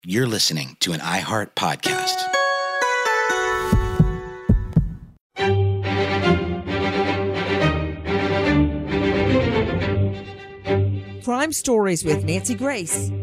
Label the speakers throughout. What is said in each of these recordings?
Speaker 1: You're listening to an iHeart podcast.
Speaker 2: Crime Stories with Nancy Grace.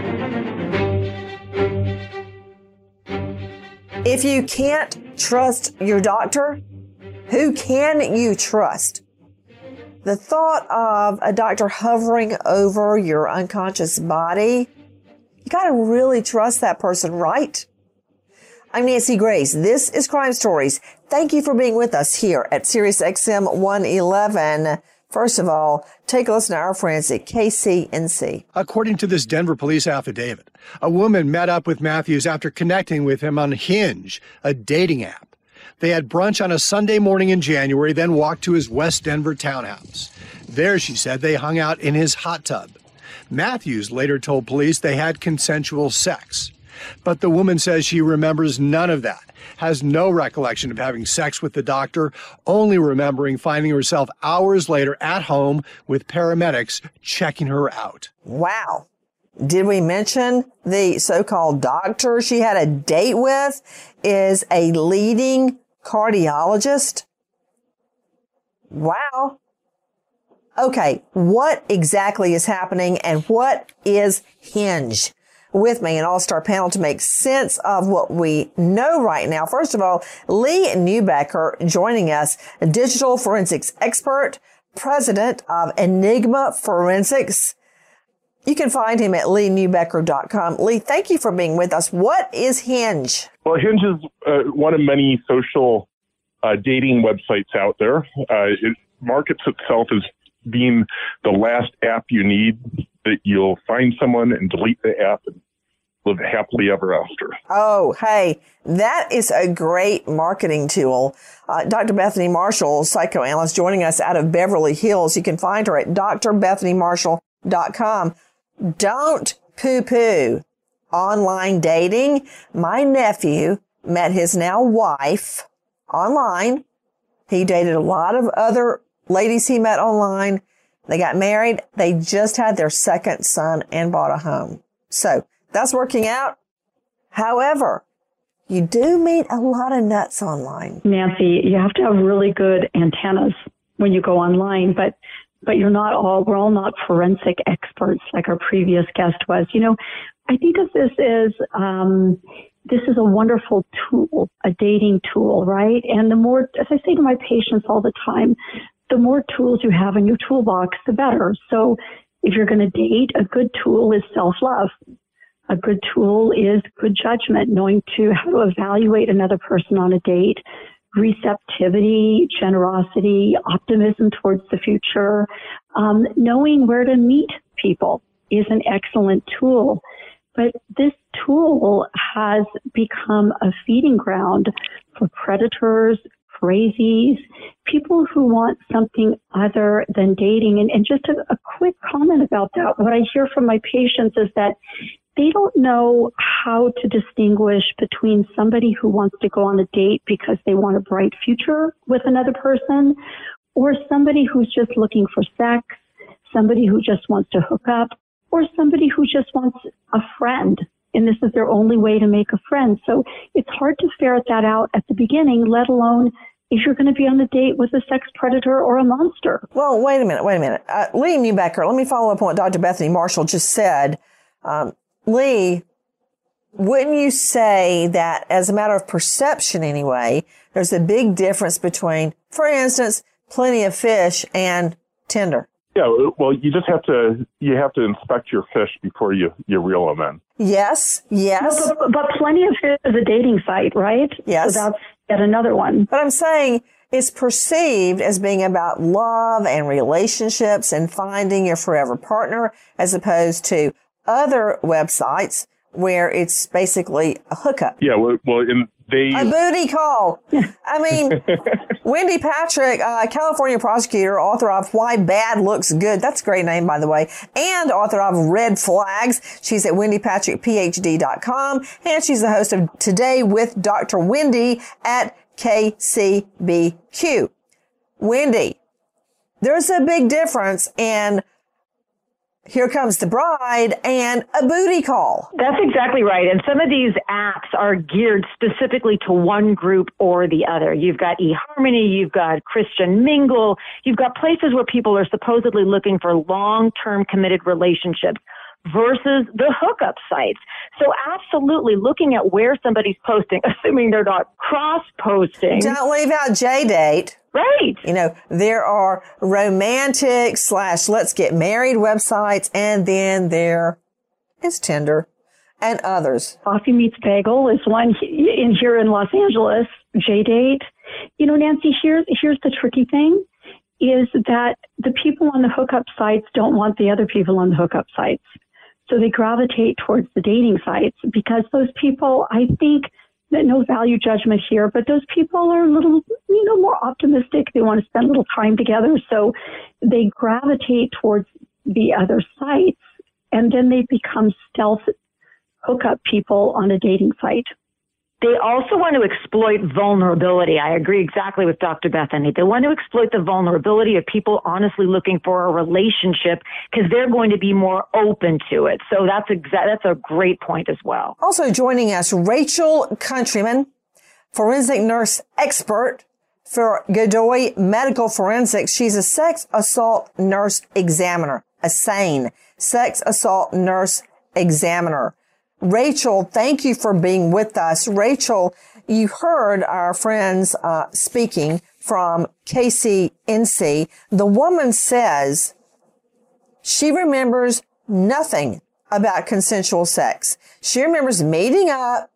Speaker 2: If you can't trust your doctor, who can you trust? The thought of a doctor hovering over your unconscious body, you got to really trust that person, right? I'm Nancy Grace. This is Crime Stories. Thank you for being with us here at SiriusXM 111. First of all, take a listen to our friends at KCNC.
Speaker 3: According to this Denver police affidavit, a woman met up with Matthews after connecting with him on Hinge, a dating app. They had brunch on a Sunday morning in January, then walked to his West Denver townhouse. There, she said, they hung out in his hot tub. Matthews later told police they had consensual sex. But the woman says she remembers none of that, has no recollection of having sex with the doctor, only remembering finding herself hours later at home with paramedics checking her out.
Speaker 2: Wow. Did we mention the so-called doctor she had a date with is a leading cardiologist? Wow. Okay, what exactly is happening and what is Hinge? With me, an all-star panel to make sense of what we know right now. First of all, Lee Neubecker joining us, a digital forensics expert, president of Enigma Forensics. You can find him at LeeNeubecker.com. Lee, thank you for being with us. What is Hinge?
Speaker 4: Well, Hinge is one of many social dating websites out there. It markets itself as being the last app you need, that you'll find someone and delete the app and live happily ever after.
Speaker 2: Oh, hey, that is a great marketing tool. Dr. Bethany Marshall, psychoanalyst, joining us out of Beverly Hills. You can find her at drbethanymarshall.com. Don't poo-poo online dating. My nephew met his now wife online. He dated a lot of other ladies he met online. They got married. They just had their second son and bought a home. So that's working out. However, you do meet a lot of nuts online.
Speaker 5: Nancy, you have to have really good antennas when you go online, but we're all not forensic experts like our previous guest was. You know, I think of this as, this is a wonderful tool, a dating tool, right? And the more, as I say to my patients all the time, the more tools you have in your toolbox, the better. So if you're going to date, a good tool is self-love. A good tool is good judgment, knowing how to evaluate another person on a date, receptivity, generosity, optimism towards the future. Knowing where to meet people is an excellent tool. But this tool has become a feeding ground for predators, crazies, people who want something other than dating. And just a quick comment about that. What I hear from my patients is that they don't know how to distinguish between somebody who wants to go on a date because they want a bright future with another person, or somebody who's just looking for sex, somebody who just wants to hook up, or somebody who just wants a friend. And this is their only way to make a friend. So it's hard to ferret that out at the beginning, let alone if you're going to be on a date with a sex predator or a monster.
Speaker 2: Well, wait a minute. Lee Neubecker, let me follow up on what Dr. Bethany Marshall just said. Lee, wouldn't you say that as a matter of perception anyway, there's a big difference between, for instance, Plenty of Fish and Tinder?
Speaker 4: Yeah, well, you have to inspect your fish before you reel them in.
Speaker 2: Yes.
Speaker 5: But Plenty of Fish is a dating site, right?
Speaker 2: Yes.
Speaker 5: So that's yet another one.
Speaker 2: But I'm saying it's perceived as being about love and relationships and finding your forever partner, as opposed to other websites where it's basically a hookup.
Speaker 4: Yeah, well, a
Speaker 2: booty call. I mean, Wendy Patrick, California prosecutor, author of Why Bad Looks Good. That's a great name, by the way. And author of Red Flags. She's at wendypatrickphd.com. And she's the host of Today with Dr. Wendy at KCBQ. Wendy, there's a big difference in here comes the bride and a booty call.
Speaker 6: That's exactly right. And some of these apps are geared specifically to one group or the other. You've got eHarmony, you've got Christian Mingle, you've got places where people are supposedly looking for long-term committed relationships versus the hookup sites. So absolutely looking at where somebody's posting, assuming they're not cross-posting.
Speaker 2: Don't leave out JDate.
Speaker 6: Right.
Speaker 2: You know, there are romantic / let's get married websites, and then there is Tinder and others.
Speaker 5: Coffee Meets Bagel is one here in Los Angeles, JDate. You know, Nancy, here's the tricky thing is that the people on the hookup sites don't want the other people on the hookup sites. So they gravitate towards the dating sites because those people, I think, that no value judgment here, but those people are a little, more optimistic. They want to spend a little time together. So they gravitate towards the other sites, and then they become stealth hookup people on a dating site.
Speaker 6: They also want to exploit vulnerability. I agree exactly with Dr. Bethany. They want to exploit the vulnerability of people honestly looking for a relationship because they're going to be more open to it. So that's a great point as well.
Speaker 2: Also joining us, Rachel Countryman, forensic nurse expert for Godoy Medical Forensics. She's a sex assault nurse examiner, a SANE, sex assault nurse examiner. Rachel, thank you for being with us. Rachel, you heard our friends speaking from KCNC. The woman says she remembers nothing about consensual sex. She remembers meeting up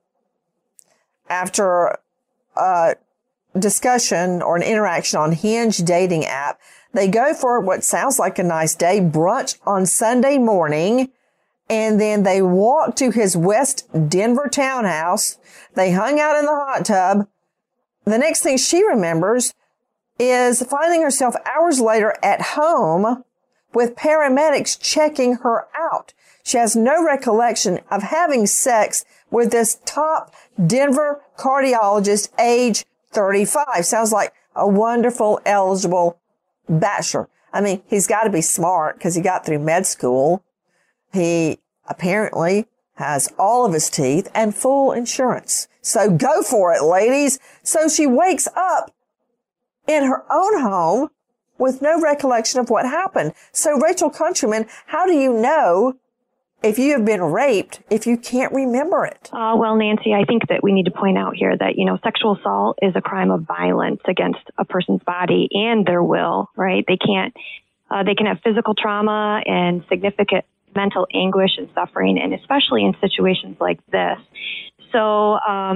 Speaker 2: after a discussion or an interaction on Hinge dating app. They go for what sounds like a nice day, brunch on Sunday morning. And then they walked to his West Denver townhouse. They hung out in the hot tub. The next thing she remembers is finding herself hours later at home with paramedics checking her out. She has no recollection of having sex with this top Denver cardiologist, age 35. Sounds like a wonderful, eligible bachelor. I mean, he's got to be smart because he got through med school. He apparently has all of his teeth and full insurance. So go for it, ladies. So she wakes up in her own home with no recollection of what happened. So Rachel Countryman, how do you know if you have been raped if you can't remember it?
Speaker 7: Well, Nancy, I think that we need to point out here that, sexual assault is a crime of violence against a person's body and their will, right? They can have physical trauma and significant mental anguish and suffering, and especially in situations like this. So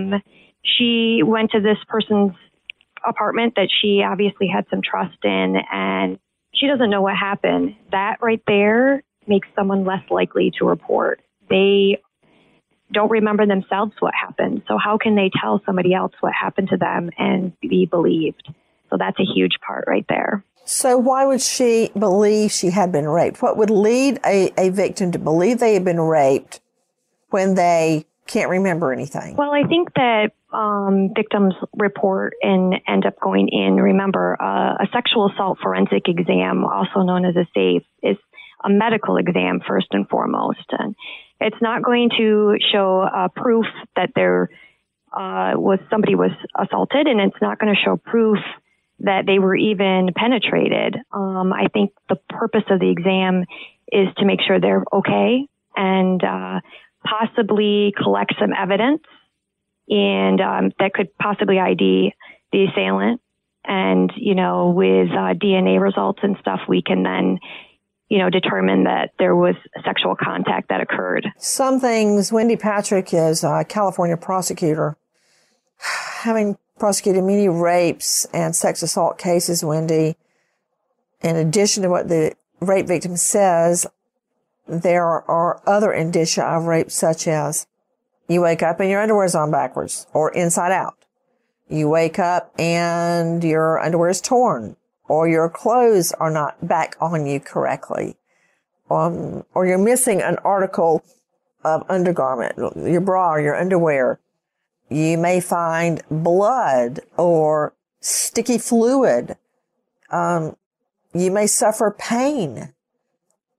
Speaker 7: she went to this person's apartment that she obviously had some trust in, and she doesn't know what happened. That right there makes someone less likely to report. They don't remember themselves what happened. So how can they tell somebody else what happened to them and be believed? So that's a huge part right there.
Speaker 2: So why would she believe she had been raped? What would lead a victim to believe they had been raped when they can't remember anything?
Speaker 7: Well, I think that victims report and end up going in. Remember, a sexual assault forensic exam, also known as a SAFE, is a medical exam first and foremost. And it's not going to show proof that somebody was assaulted, and it's not going to show proof that they were even penetrated. I think the purpose of the exam is to make sure they're okay and possibly collect some evidence and that could possibly ID the assailant. And, with DNA results and stuff, we can then, determine that there was sexual contact that occurred.
Speaker 2: Some things, Wendy Patrick is a California prosecutor, having prosecuted many rapes and sex assault cases, Wendy. In addition to what the rape victim says, there are other indicia of rape, such as you wake up and your underwear is on backwards or inside out. You wake up and your underwear is torn, or your clothes are not back on you correctly, or you're missing an article of undergarment, your bra or your underwear. You may find blood or sticky fluid. You may suffer pain.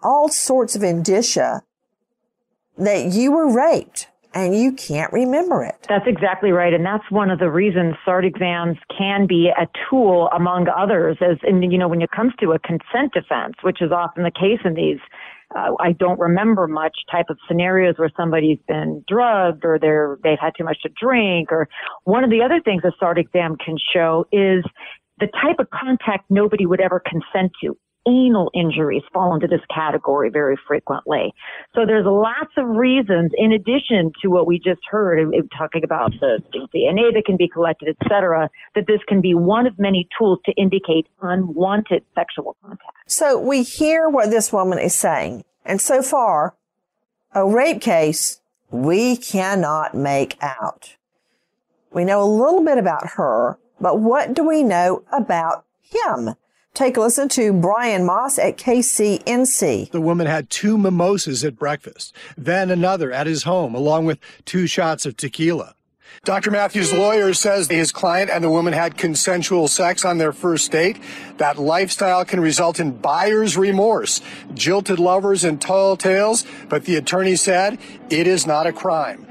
Speaker 2: all sorts of indicia that you were raped and you can't remember it.
Speaker 6: That's exactly right. And that's one of the reasons SART exams can be a tool among others when it comes to a consent defense, which is often the case in these I don't remember much type of scenarios where somebody's been drugged or they've had too much to drink. Or one of the other things a SART exam can show is the type of contact nobody would ever consent to. Anal injuries fall into this category very frequently. So there's lots of reasons, in addition to what we just heard, talking about the DNA that can be collected, et cetera, that this can be one of many tools to indicate unwanted sexual contact.
Speaker 2: So we hear what this woman is saying. And so far, a rape case, we cannot make out. We know a little bit about her, but what do we know about him? Take a listen to Brian Moss at KCNC.
Speaker 3: The woman had 2 mimosas at breakfast, then another at his home, along with 2 shots of tequila. Dr. Matthews' lawyer says his client and the woman had consensual sex on their first date. That lifestyle can result in buyer's remorse, jilted lovers, and tall tales, but the attorney said it is not a crime.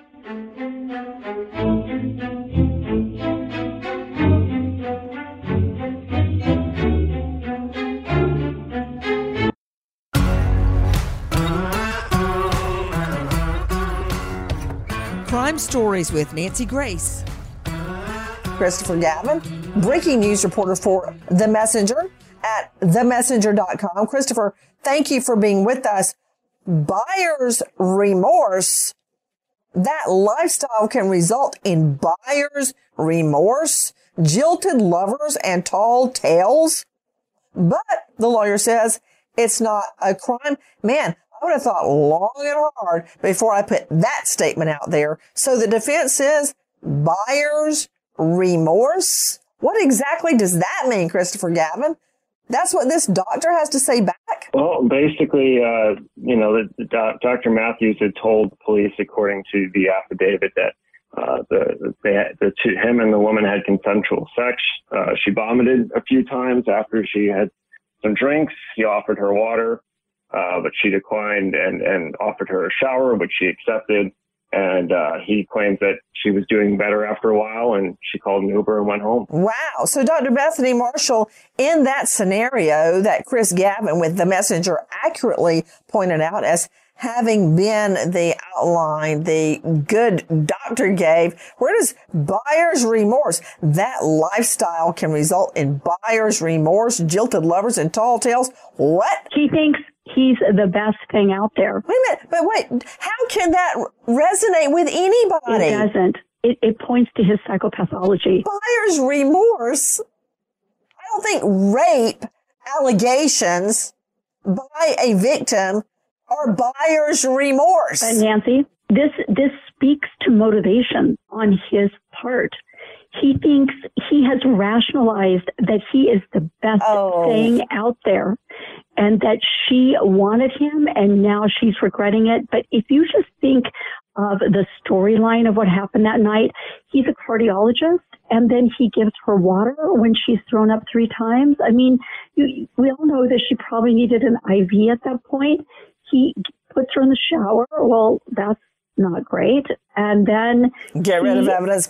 Speaker 2: Crime Stories with Nancy Grace. Christopher Gavin, breaking news reporter for The Messenger at themessenger.com. Christopher, thank you for being with us. Buyer's remorse. That lifestyle can result in buyer's remorse, jilted lovers, and tall tales. But the lawyer says it's not a crime. Man, I would have thought long and hard before I put that statement out there. So the defense says buyer's remorse. What exactly does that mean, Christopher Gavin? That's what this doctor has to say back?
Speaker 8: Well, basically, Dr. Matthews had told the police, according to the affidavit, that him and the woman had consensual sex. She vomited a few times after she had some drinks. He offered her water, but she declined, and offered her a shower, which she accepted. And he claims that she was doing better after a while, and she called an Uber and went home.
Speaker 2: Wow. So Dr. Bethany Marshall, in that scenario that Chris Gavin with The Messenger accurately pointed out as having been the outline the good doctor gave, where does buyer's remorse? That lifestyle can result in buyer's remorse, jilted lovers, and tall tales. What?
Speaker 5: He thinks he's the best thing out there.
Speaker 2: Wait a minute, but wait, how can that resonate with anybody?
Speaker 5: It doesn't. It points to his psychopathology.
Speaker 2: Buyer's remorse? I don't think rape allegations by a victim are buyer's remorse.
Speaker 5: But Nancy, this speaks to motivation on his part. He thinks he has rationalized that he is the best thing out there and that she wanted him and now she's regretting it. But if you just think of the storyline of what happened that night, he's a cardiologist and then he gives her water when she's thrown up 3 times. I mean, we all know that she probably needed an IV at that point. He puts her in the shower. Well, that's not great. And then
Speaker 2: get rid of evidence.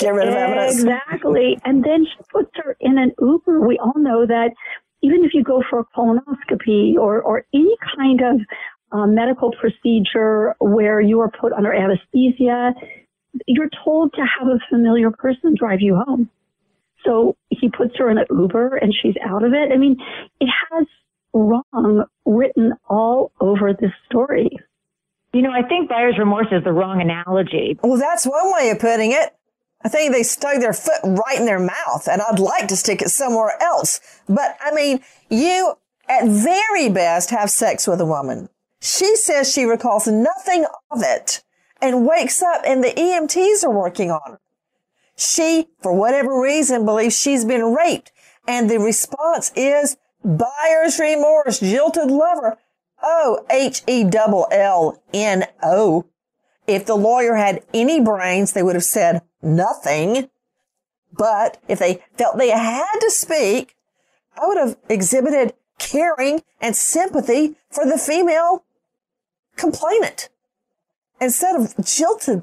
Speaker 5: Exactly. And then he puts her in an Uber. We all know that even if you go for a colonoscopy or any kind of medical procedure where you are put under anesthesia, you're told to have a familiar person drive you home. So he puts her in an Uber and she's out of it. I mean, it has wrong written all over this story.
Speaker 6: You know, I think buyer's remorse is the wrong analogy.
Speaker 2: Well, that's one way of putting it. I think they stuck their foot right in their mouth, and I'd like to stick it somewhere else. But, I mean, you, at very best, have sex with a woman. She says she recalls nothing of it and wakes up and the EMTs are working on her. She, for whatever reason, believes she's been raped, and the response is buyer's remorse, jilted lover. Oh, HELLNO. If the lawyer had any brains, they would have said nothing. But if they felt they had to speak, I would have exhibited caring and sympathy for the female complainant instead of jilted.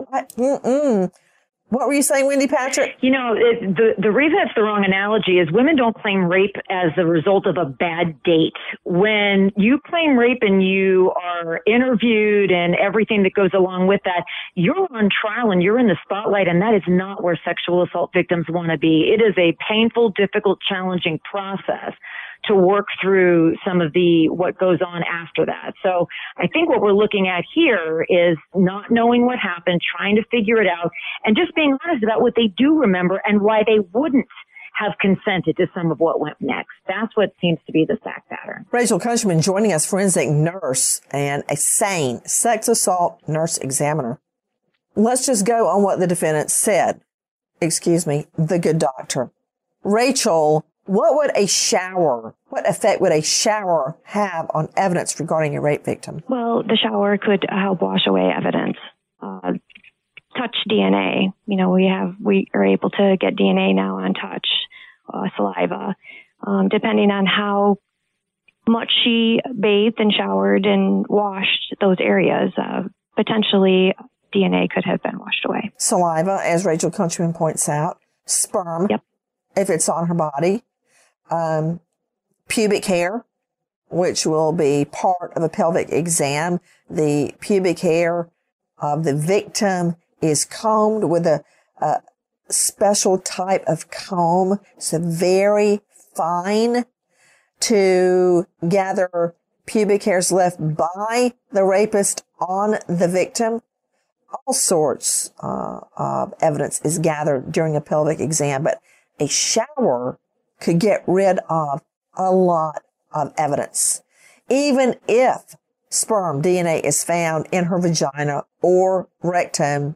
Speaker 2: What were you saying, Wendy Patrick?
Speaker 6: You know, the reason it's the wrong analogy is women don't claim rape as the result of a bad date. When you claim rape and you are interviewed and everything that goes along with that, you're on trial and you're in the spotlight, and that is not where sexual assault victims want to be. It is a painful, difficult, challenging process to work through some of what goes on after that. So I think what we're looking at here is not knowing what happened, trying to figure it out, and just being honest about what they do remember and why they wouldn't have consented to some of what went next. That's what seems to be the fact pattern.
Speaker 2: Rachel Countryman joining us, forensic nurse and a SANE, sex assault nurse examiner. Let's just go on what the defendant said. The good doctor. Rachel, what effect would a shower have on evidence regarding a rape victim?
Speaker 7: Well, the shower could help wash away evidence. Touch DNA. You know, we are able to get DNA now on touch, saliva, depending on how much she bathed and showered and washed those areas. Potentially, DNA could have been washed away.
Speaker 2: Saliva, as Rachel Countryman points out, sperm,
Speaker 7: yep,
Speaker 2: if it's on her body. Pubic hair, which will be part of a pelvic exam. The pubic hair of the victim is combed with a special type of comb. It's very fine to gather pubic hairs left by the rapist on the victim. All sorts of evidence is gathered during a pelvic exam, but a shower could get rid of a lot of evidence. Even if sperm DNA is found in her vagina or rectum,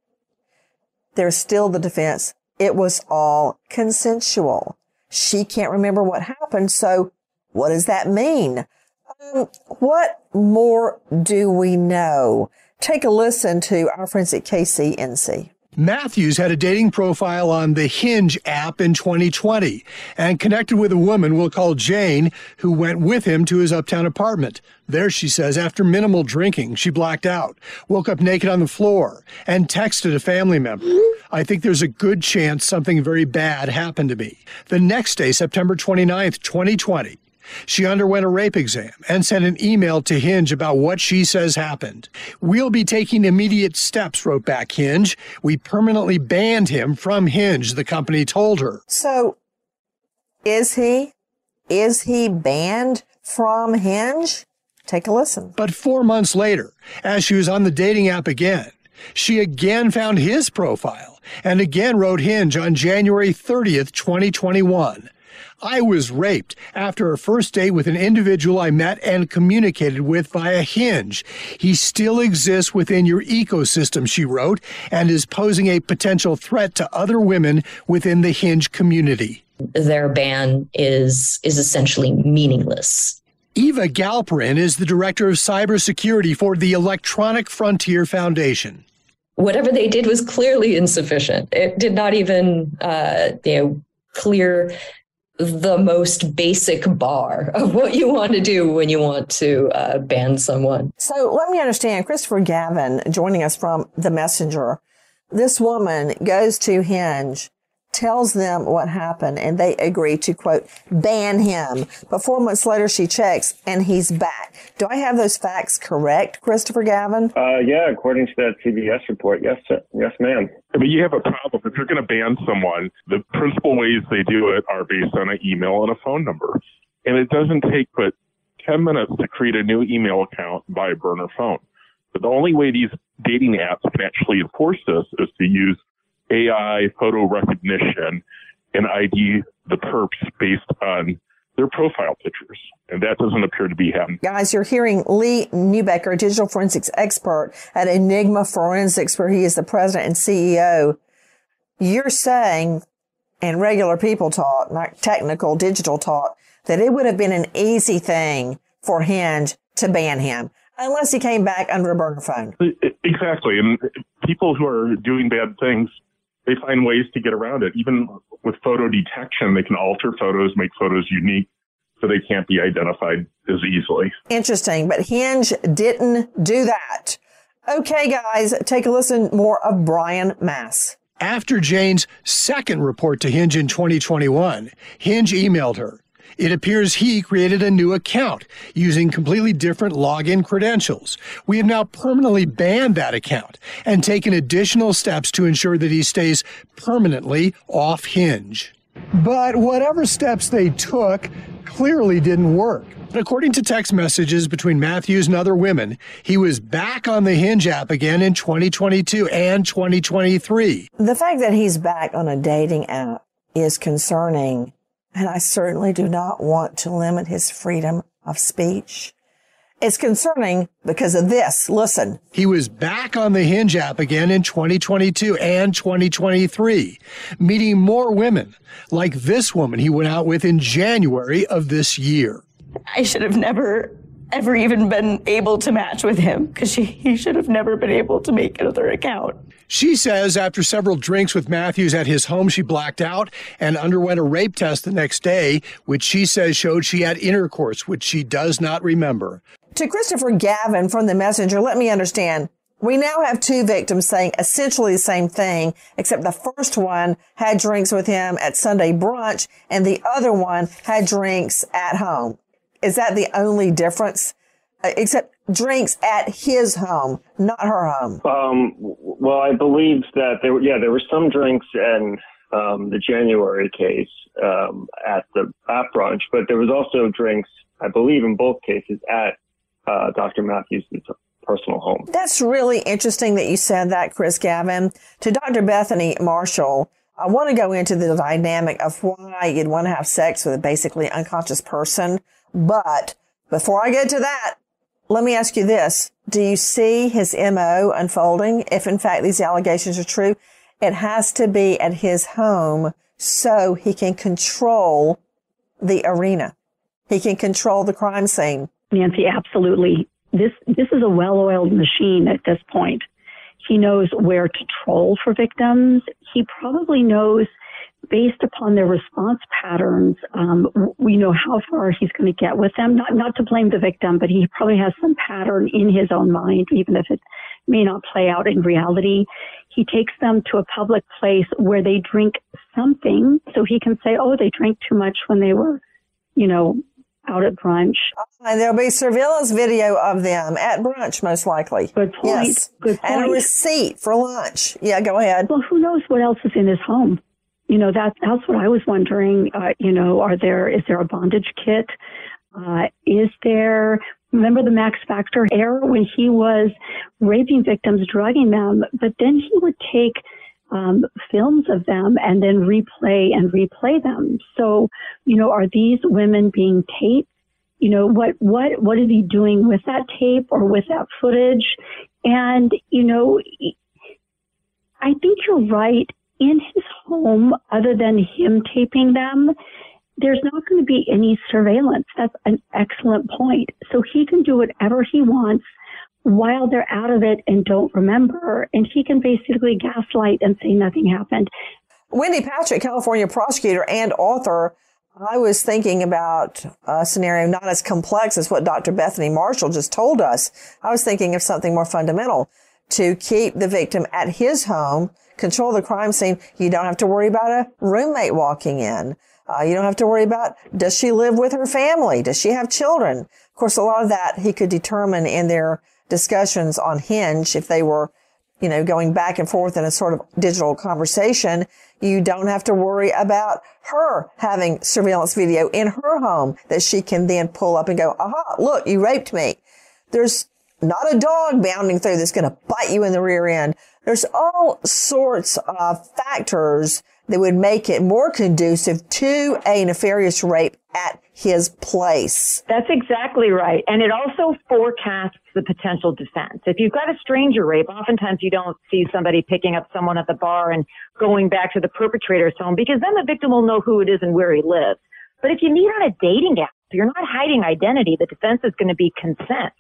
Speaker 2: there's still the defense. It was all consensual. She can't remember what happened, so what does that mean? What more do we know? Take a listen to our friends at KCNC.
Speaker 3: Matthews had a dating profile on the Hinge app in 2020 and connected with a woman we'll call Jane, who went with him to his uptown apartment. There, she says, after minimal drinking, she blacked out, woke up naked on the floor, and texted a family member. I think there's a good chance something very bad happened to me. The next day, September 29th, 2020, she underwent a rape exam and sent an email to Hinge about what she says happened. We'll be taking immediate steps, wrote back Hinge. We permanently banned him from Hinge, the company told her.
Speaker 2: So, is he banned from Hinge? Take a listen.
Speaker 3: But 4 months later, as she was on the dating app again, she again found his profile and again wrote Hinge on January 30th, 2021. I was raped after a first date with an individual I met and communicated with via Hinge. He still exists within your ecosystem, she wrote, and is posing a potential threat to other women within the Hinge community.
Speaker 9: Their ban is essentially meaningless.
Speaker 3: Eva Galperin is the director of cybersecurity for the Electronic Frontier Foundation.
Speaker 9: Whatever they did was clearly insufficient. It did not even clear the most basic bar of what you want to do when you want to ban someone.
Speaker 2: So let me understand, Christopher Gavin joining us from The Messenger. This woman goes to Hinge, tells them what happened, and they agree to, quote, ban him. But 4 months later, she checks, and he's back. Do I have those facts correct, Christopher Gavin?
Speaker 8: Yeah, according to that CBS report, yes, yes, ma'am.
Speaker 4: But you have a problem. If you're going to ban someone, the principal ways they do it are based on an email and a phone number. And it doesn't take but 10 minutes to create a new email account by a burner phone. But the only way these dating apps can actually enforce this is to use AI photo recognition and ID the perps based on their profile pictures. And that doesn't appear to be happening.
Speaker 2: Guys, you're hearing Lee Neubecker, a digital forensics expert at Enigma Forensics, where he is the president and CEO. You're saying, in regular people talk, not technical digital talk, that it would have been an easy thing for Hinge to ban him, unless he came back under a burner phone.
Speaker 4: Exactly. And people who are doing bad things, they find ways to get around it. Even with photo detection, they can alter photos, make photos unique so they can't be identified as easily.
Speaker 2: Interesting, but Hinge didn't do that. Okay, guys, take a listen more of Brian Mass.
Speaker 3: After Jane's second report to Hinge in 2021, Hinge emailed her. It appears he created a new account using completely different login credentials. We have now permanently banned that account and taken additional steps to ensure that he stays permanently off Hinge. But whatever steps they took clearly didn't work. According to text messages between Matthews and other women, he was back on the Hinge app again in 2022 and 2023.
Speaker 2: The fact that he's back on a dating app is concerning, and I certainly do not want to limit his freedom of speech. It's concerning because of this. Listen.
Speaker 3: He was back on the Hinge app again in 2022 and 2023, meeting more women like this woman he went out with in January of this year.
Speaker 10: I should have never, ever even been able to match with him because he should have never been able to make another account.
Speaker 3: She says after several drinks with Matthews at his home, she blacked out and underwent a rape test the next day, which she says showed she had intercourse, which she does not remember.
Speaker 2: To Christopher Gavin from The Messenger, let me understand. We now have two victims saying essentially the same thing, except the first one had drinks with him at Sunday brunch and the other one had drinks at home. Is that the only difference? Except drinks at his home, not her home.
Speaker 8: Well, I believe that there were some drinks in the January case at the brunch, but there was also drinks, I believe, in both cases at Dr. Matthews' personal home.
Speaker 2: That's really interesting that you said that, Chris Gavin. To Dr. Bethany Marshall, I want to go into the dynamic of why you'd want to have sex with a basically unconscious person. But before I get to that, let me ask you this. Do you see his MO unfolding? If in fact these allegations are true, it has to be at his home so he can control the arena. He can control the crime scene.
Speaker 5: Nancy, absolutely. This is a well-oiled machine at this point. He knows where to troll for victims. He probably knows, based upon their response patterns, we know how far he's going to get with them. Not to blame the victim, but he probably has some pattern in his own mind, even if it may not play out in reality. He takes them to a public place where they drink something, so he can say, oh, they drank too much when they were, out at brunch.
Speaker 2: And there'll be surveillance video of them at brunch, most likely.
Speaker 5: Good point.
Speaker 2: Yes.
Speaker 5: Good point.
Speaker 2: And a receipt for lunch. Yeah, go ahead.
Speaker 5: Well, who knows what else is in his home? That's what I was wondering. Is there a bondage kit? Remember the Max Factor era when he was raping victims, drugging them, but then he would take films of them and then replay them. So, are these women being taped? What is he doing with that tape or with that footage? And, I think you're right. In his home, other than him taping them, there's not going to be any surveillance. That's an excellent point. So he can do whatever he wants while they're out of it and don't remember. And he can basically gaslight and say nothing happened.
Speaker 2: Wendy Patrick, California prosecutor and author. I was thinking about a scenario not as complex as what Dr. Bethany Marshall just told us. I was thinking of something more fundamental. To keep the victim at his home, control the crime scene, you don't have to worry about a roommate walking in. You don't have to worry about, does she live with her family? Does she have children? Of course, a lot of that he could determine in their discussions on Hinge. If they were, going back and forth in a sort of digital conversation, you don't have to worry about her having surveillance video in her home that she can then pull up and go, aha, look, you raped me. There's not a dog bounding through that's going to bite you in the rear end. There's all sorts of factors that would make it more conducive to a nefarious rape at his place.
Speaker 6: That's exactly right. And it also forecasts the potential defense. If you've got a stranger rape, oftentimes you don't see somebody picking up someone at the bar and going back to the perpetrator's home, because then the victim will know who it is and where he lives. But if you meet on a dating app, you're not hiding identity. The defense is going to be consent.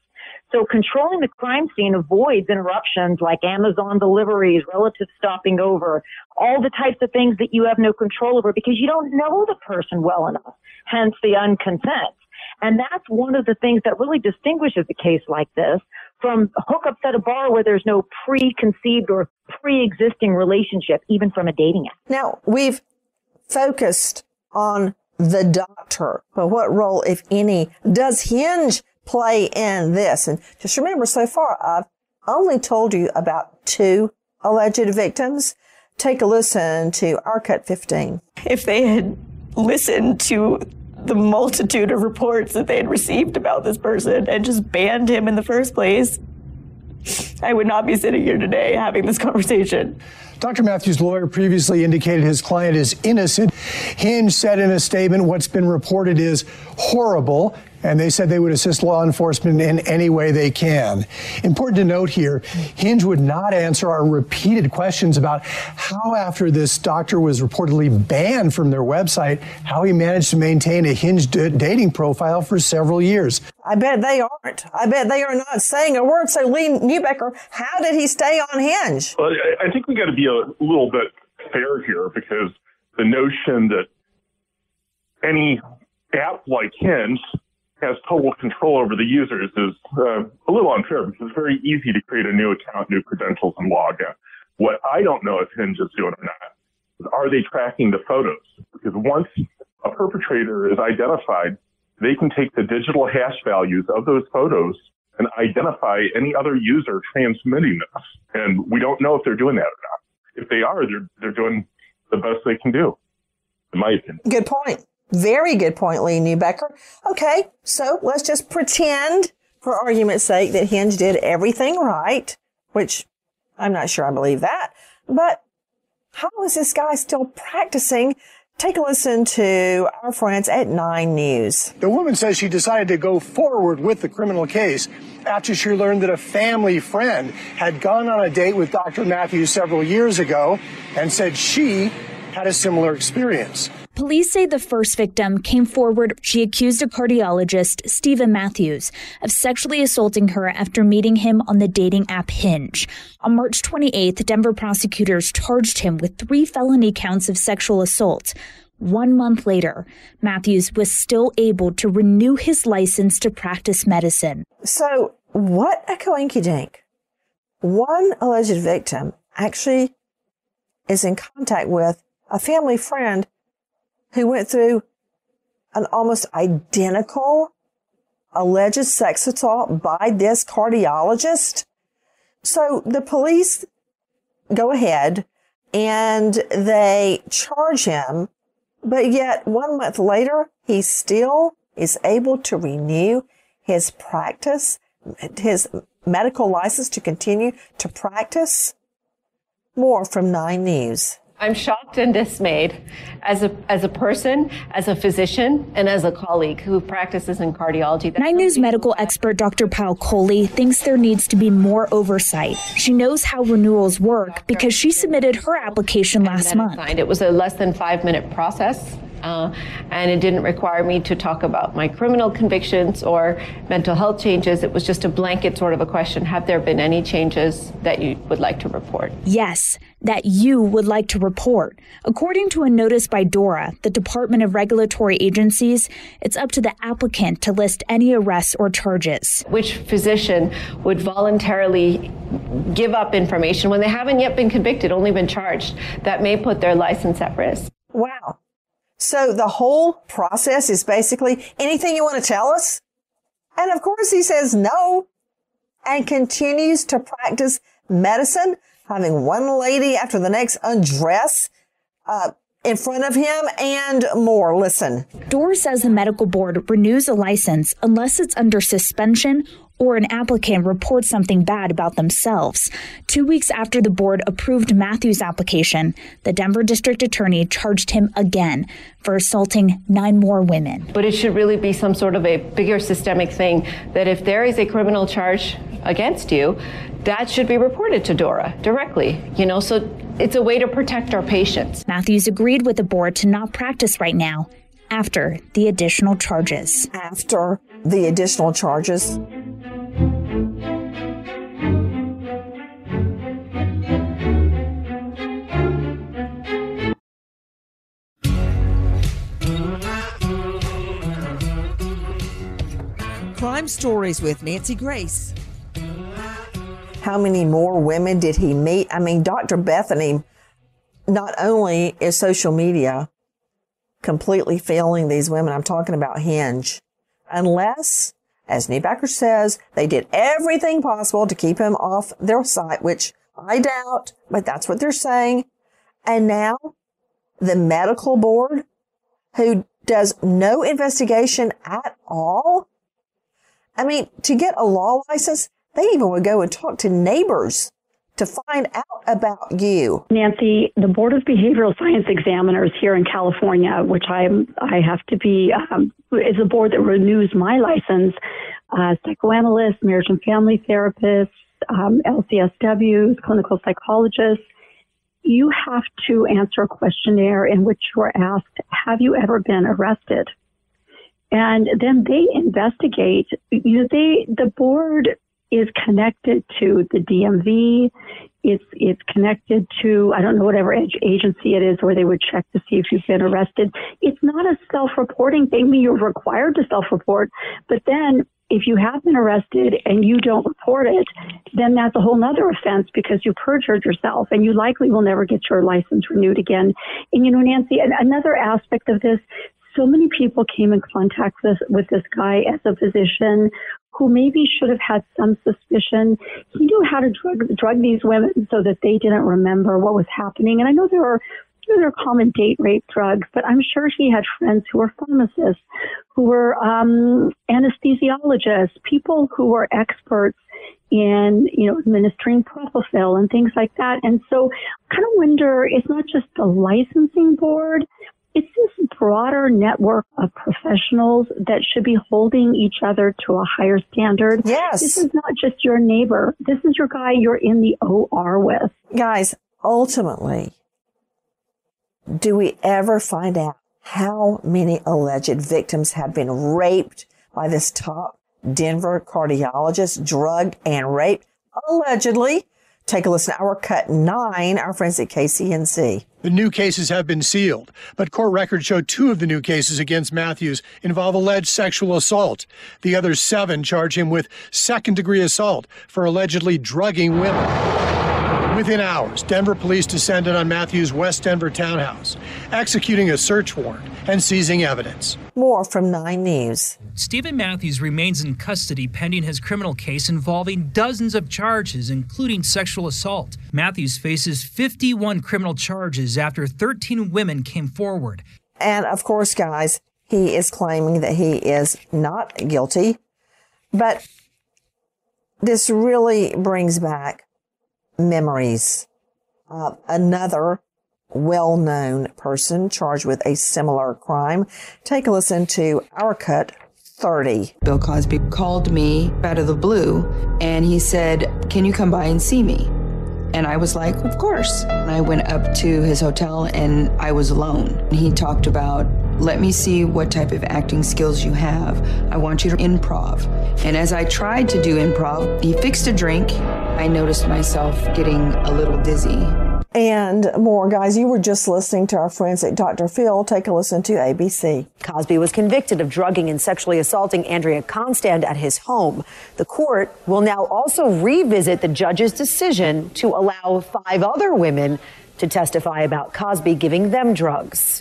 Speaker 6: So controlling the crime scene avoids interruptions like Amazon deliveries, relatives stopping over, all the types of things that you have no control over because you don't know the person well enough, hence the unconsent. And that's one of the things that really distinguishes a case like this from hookups at a bar where there's no preconceived or pre-existing relationship, even from a dating app.
Speaker 2: Now, we've focused on the doctor, but what role, if any, does Hinge play in this? And just remember, so far, I've only told you about 2 alleged victims. Take a listen to our Cut 15.
Speaker 10: If they had listened to the multitude of reports that they had received about this person and just banned him in the first place, I would not be sitting here today having this conversation.
Speaker 3: Dr. Matthews' lawyer previously indicated his client is innocent. Hinge said in a statement what's been reported is horrible, and they said they would assist law enforcement in any way they can. Important to note here, Hinge would not answer our repeated questions about how, after this doctor was reportedly banned from their website, how he managed to maintain a Hinge dating profile for several years.
Speaker 2: I bet they aren't. I bet they are not saying a word. So, Lee Neubecker, how did he stay on Hinge?
Speaker 4: Well, I think we got to be a little bit fair here, because the notion that any app like Hinge has total control over the users is a little unfair, because it's very easy to create a new account, new credentials, and log in. What I don't know if Hinge is doing or not is, are they tracking the photos? Because once a perpetrator is identified, they can take the digital hash values of those photos and identify any other user transmitting this. And we don't know if they're doing that or not. If they are, they're doing the best they can do, in my opinion.
Speaker 2: Good point. Very good point, Lee Neubecker. Okay, so let's just pretend, for argument's sake, that Hinge did everything right, which I'm not sure I believe that. But how is this guy still practicing? Take a listen to our friends at 9 News.
Speaker 3: The woman says she decided to go forward with the criminal case after she learned that a family friend had gone on a date with Dr. Matthews several years ago and said she had a similar experience.
Speaker 11: Police say the first victim came forward. She accused a cardiologist, Stephen Matthews, of sexually assaulting her after meeting him on the dating app Hinge. On March 28th, Denver prosecutors charged him with 3 felony counts of sexual assault. 1 month later, Matthews was still able to renew his license to practice medicine.
Speaker 2: So what a coinkydink. One alleged victim actually is in contact with a family friend who went through an almost identical alleged sex assault by this cardiologist. So the police go ahead and they charge him, but yet 1 month later, he still is able to renew his practice, his medical license to continue to practice. More from 9 News.
Speaker 12: I'm shocked and dismayed as a person, as a physician, and as a colleague who practices in cardiology.
Speaker 11: 9 News medical expert Dr. Pal Coley thinks there needs to be more oversight. She knows how renewals work because she submitted her application last month.
Speaker 12: It was a less than 5-minute process. And it didn't require me to talk about my criminal convictions or mental health changes. It was just a blanket sort of a question. Have there been any changes that you would like to report?
Speaker 11: Yes, that you would like to report. According to a notice by DORA, the Department of Regulatory Agencies, it's up to the applicant to list any arrests or charges.
Speaker 12: Which physician would voluntarily give up information when they haven't yet been convicted, only been charged? That may put their license at risk.
Speaker 2: Wow. So the whole process is basically anything you want to tell us? And of course he says no and continues to practice medicine, having one lady after the next undress in front of him and more. Listen.
Speaker 11: DORA says the medical board renews a license unless it's under suspension or an applicant reports something bad about themselves. 2 weeks after the board approved Matthews' application, the Denver district attorney charged him again for assaulting 9 more women.
Speaker 12: But it should really be some sort of a bigger systemic thing that if there is a criminal charge against you, that should be reported to DORA directly, so it's a way to protect our patients.
Speaker 11: Matthews agreed with the board to not practice right now after the additional charges.
Speaker 2: After the additional charges.
Speaker 13: Crime Stories with Nancy Grace.
Speaker 2: How many more women did he meet? I mean, Dr. Bethany, not only is social media completely failing these women, I'm talking about Hinge, unless, as Niebacker says, they did everything possible to keep him off their site, which I doubt, but that's what they're saying. And now the medical board, who does no investigation at all. I mean, to get a law license, they even would go and talk to neighbors to find out about you.
Speaker 5: Nancy, the Board of Behavioral Science Examiners here in California, which I have to be, is a board that renews my license, psychoanalysts, marriage and family therapists, LCSWs, clinical psychologists. You have to answer a questionnaire in which you are asked, have you ever been arrested? And then they investigate. The board is connected to the DMV. It's connected to, I don't know, whatever agency it is where they would check to see if you've been arrested. It's not a self-reporting thing. I mean, you're required to self-report, but then if you have been arrested and you don't report it, then that's a whole nother offense because you perjured yourself and you likely will never get your license renewed again. And, Nancy, another aspect of this, so many people came in contact with this guy as a physician who maybe should have had some suspicion. He knew how to drug these women so that they didn't remember what was happening. And I know there are common date rape drugs, but I'm sure he had friends who were pharmacists, who were anesthesiologists, people who were experts in, administering propofol and things like that. And so I kind of wonder, it's not just the licensing board, it's this broader network of professionals that should be holding each other to a higher standard.
Speaker 2: Yes.
Speaker 5: This is not just your neighbor. This is your guy you're in the OR with.
Speaker 2: Guys, ultimately, do we ever find out how many alleged victims have been raped by this top Denver cardiologist, drugged and raped? Allegedly. Take a listen to our Cut 9, our friends at KCNC.
Speaker 3: The new cases have been sealed, but court records show 2 of the new cases against Matthews involve alleged sexual assault. The other 7 charge him with second-degree assault for allegedly drugging women. Within hours, Denver police descended on Matthews' West Denver townhouse, executing a search warrant and seizing evidence.
Speaker 2: More from 9 News.
Speaker 14: Stephen Matthews remains in custody pending his criminal case involving dozens of charges, including sexual assault. Matthews faces 51 criminal charges after 13 women came forward.
Speaker 2: And of course, guys, he is claiming that he is not guilty. But this really brings back memories of another well-known person charged with a similar crime. Take a listen to our Cut 30.
Speaker 15: Bill Cosby called me out of the blue and he said, "Can you come by and see me?" And I was like, "Of course." And I went up to his hotel and I was alone. He talked about, "Let me see what type of acting skills you have. I want you to improv." And as I tried to do improv, he fixed a drink. I noticed myself getting a little dizzy.
Speaker 2: And more, guys. You were just listening to our friends at Dr. Phil. Take a listen to ABC.
Speaker 16: Cosby was convicted of drugging and sexually assaulting Andrea Constand at his home. The court will now also revisit the judge's decision to allow 5 other women to testify about Cosby giving them drugs.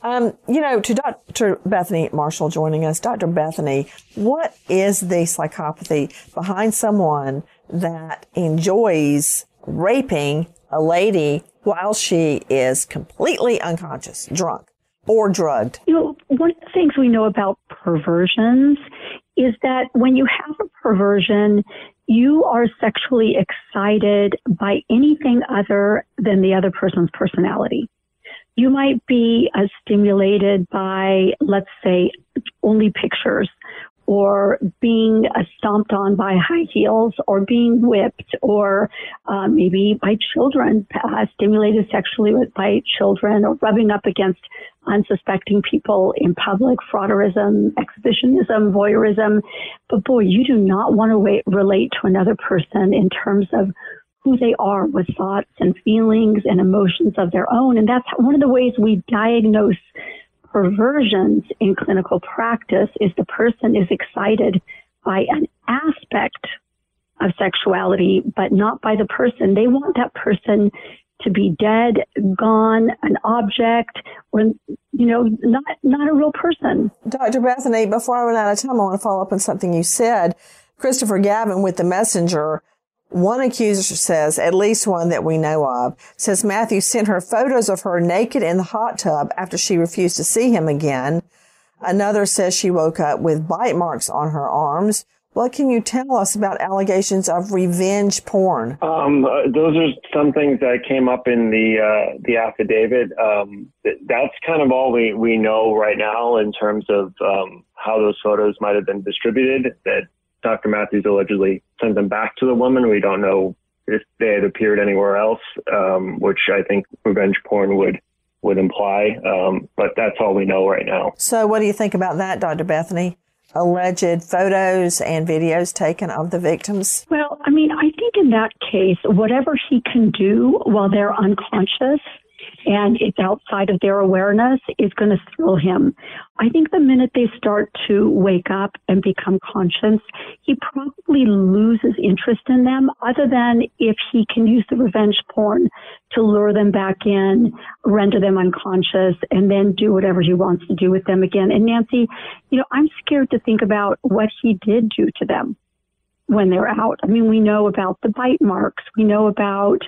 Speaker 2: To Dr. Bethany Marshall joining us. Dr. Bethany, what is the psychopathy behind someone that enjoys raping a lady while she is completely unconscious, drunk, or drugged?
Speaker 5: One of the things we know about perversions is that when you have a perversion, you are sexually excited by anything other than the other person's personality. You might be stimulated by, let's say, only pictures, or being stomped on by high heels, or being whipped, or maybe by children, stimulated sexually by children, or rubbing up against unsuspecting people in public, frauderism, exhibitionism, voyeurism. But boy, you do not want to relate to another person in terms of who they are, with thoughts and feelings and emotions of their own. And that's one of the ways we diagnose perversions in clinical practice, is the person is excited by an aspect of sexuality, but not by the person. They want that person to be dead, gone, an object, or, not a real person.
Speaker 2: Dr. Bethany, before I run out of time, I want to follow up on something you said. Christopher Gavin with the Messenger, one accuser says, at least one that we know of, says Matthews sent her photos of her naked in the hot tub after she refused to see him again. Another says she woke up with bite marks on her arms. What can you tell us about allegations of revenge porn?
Speaker 8: Those are some things that came up in the affidavit. That's kind of all we know right now in terms of how those photos might have been distributed, that Dr. Matthews allegedly sent them back to the woman. We don't know if they had appeared anywhere else, which I think revenge porn would imply. But that's all we know right now.
Speaker 2: So what do you think about that, Dr. Bethany? Alleged photos and videos taken of the victims?
Speaker 5: Well, I think in that case, whatever he can do while they're unconscious and it's outside of their awareness is going to thrill him. I think the minute they start to wake up and become conscious, he probably loses interest in them, other than if he can use the revenge porn to lure them back in, render them unconscious, and then do whatever he wants to do with them again. And Nancy, I'm scared to think about what he did do to them when they're out. We know about the bite marks. We know about,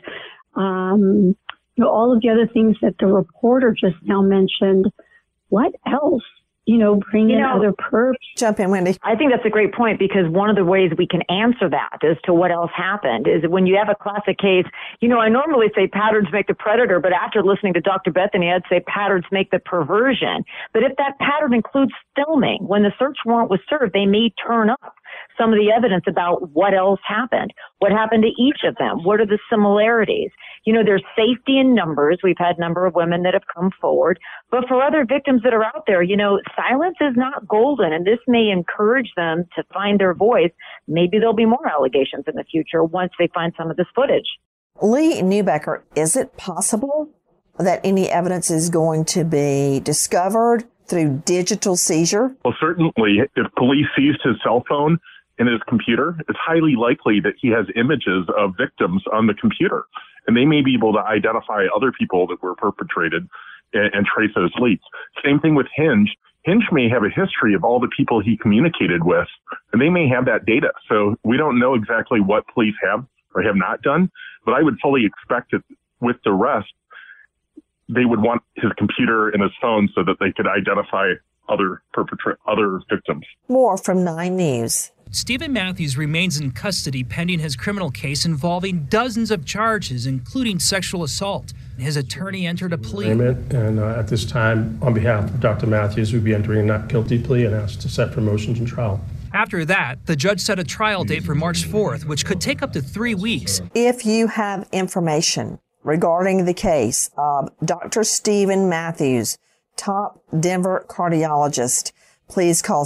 Speaker 5: all of the other things that the reporter just now mentioned. What else? Bring in other perps.
Speaker 2: Jump in, Wendy.
Speaker 6: I think that's a great point, because one of the ways we can answer that as to what else happened is when you have a classic case, I normally say patterns make the predator, but after listening to Dr. Bethany, I'd say patterns make the perversion. But if that pattern includes filming, when the search warrant was served, they may turn up some of the evidence about what else happened. What happened to each of them? What are the similarities? There's safety in numbers. We've had a number of women that have come forward. But for other victims that are out there, silence is not golden, and this may encourage them to find their voice. Maybe there'll be more allegations in the future once they find some of this footage.
Speaker 2: Lee Neubecker, is it possible that any evidence is going to be discovered through digital seizure?
Speaker 4: Well, certainly, if police seized his cell phone and his computer, it's highly likely that he has images of victims on the computer. And they may be able to identify other people that were perpetrated and trace those leads. Same thing with Hinge. Hinge may have a history of all the people he communicated with, and they may have that data. So we don't know exactly what police have or have not done, but I would fully expect that with the rest, they would want his computer and his phone so that they could identify other victims.
Speaker 2: More from 9 News.
Speaker 14: Stephen Matthews remains in custody pending his criminal case involving dozens of charges, including sexual assault. His attorney entered a plea.
Speaker 17: And at this time, on behalf of Dr. Matthews, we'd be entering a not guilty plea and asked to set for motions and trial.
Speaker 14: After that, the judge set a trial date for March 4th, which could take up to 3 weeks.
Speaker 2: If you have information regarding the case of Dr. Stephen Matthews, top Denver cardiologist, please call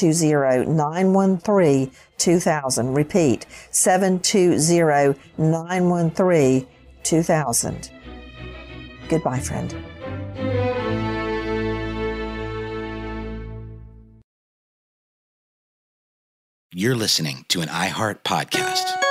Speaker 2: 720-913-2000. Repeat, 720-913-2000. Goodbye, friend.
Speaker 1: You're listening to an iHeart podcast.